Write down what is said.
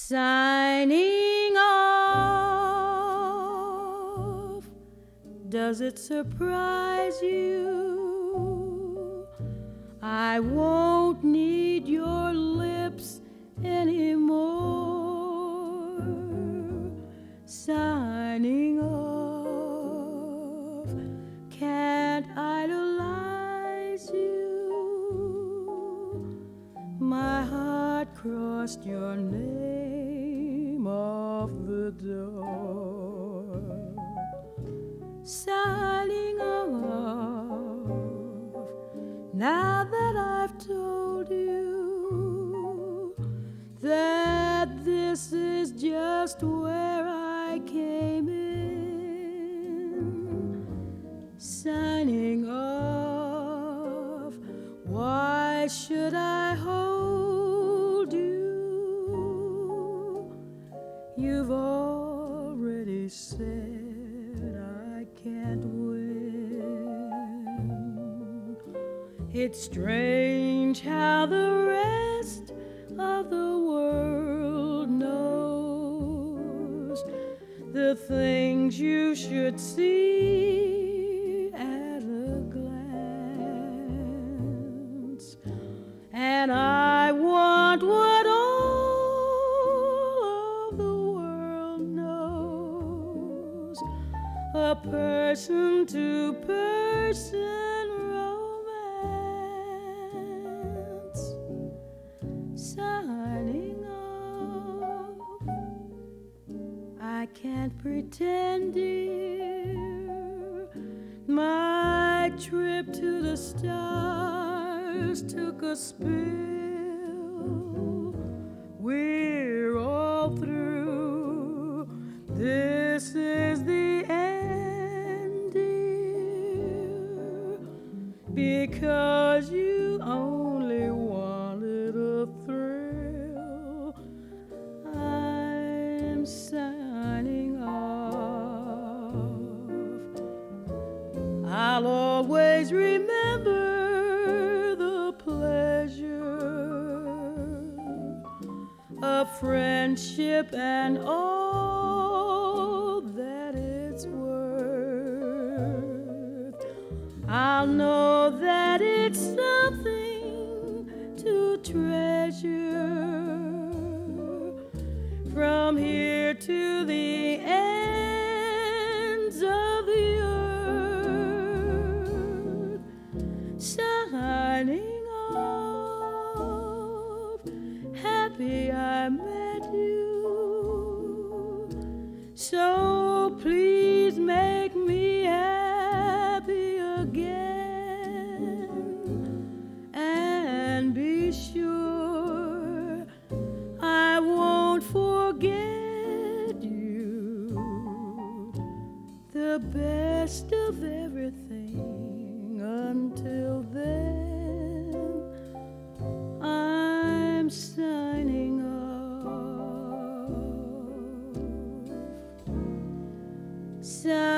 Signing off. Does it surprise you? I won't need your lips anymore. Signing off. Can't idolize you. My heart crossed your name off the door. Signing off. Now that I've told you that this is just where I came in. Signing off. Why should I hold you? You've already said I can't win. It's strange how the rest of the world knows the things you should see at a glance. And I want what all of the world knows, a person-to-person romance. Signing off. I can't pretend, dear, my trip to the stars took a spill. We're all through. This is the end, dear, because you only wanted a thrill. I'm signing off. I'll always remember the pleasure of friendship and all that it's worth. I'll know that it's something to treasure from here to the ends of the earth. Signing off. Happy I met you. So please make me happy again, and be sure I won't forget you. The best of everything. Until then, I'm signing off.